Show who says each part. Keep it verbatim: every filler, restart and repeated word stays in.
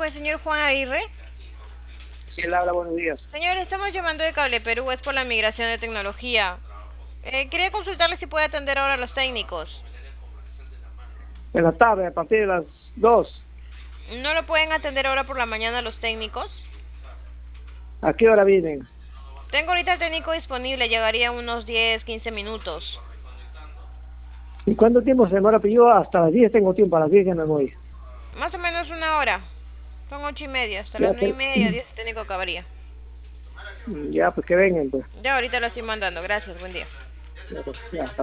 Speaker 1: con el señor Juan Aguirre.
Speaker 2: Él habla, buenos días.
Speaker 1: Señor, estamos llamando de Cable Perú, es por la migración de tecnología. Eh, quería consultarle si puede atender ahora a los técnicos.
Speaker 2: En la tarde, a partir de las dos.
Speaker 1: ¿No lo pueden atender ahora por la mañana los técnicos?
Speaker 2: ¿A qué hora vienen?
Speaker 1: Tengo ahorita el técnico disponible, llegaría en unos diez, quince minutos.
Speaker 2: ¿Y cuánto tiempo se demora? Pues yo hasta las diez tengo tiempo, a las diez ya me voy.
Speaker 1: Más o menos una hora. Son ocho y media, hasta las
Speaker 2: Ya,
Speaker 1: nueve y
Speaker 2: pero-
Speaker 1: media, diez el técnico acabaría.
Speaker 2: ya pues que vengan, pues.
Speaker 1: Ya ahorita lo estoy mandando, gracias, buen día.
Speaker 2: Ya, pues, ya, hasta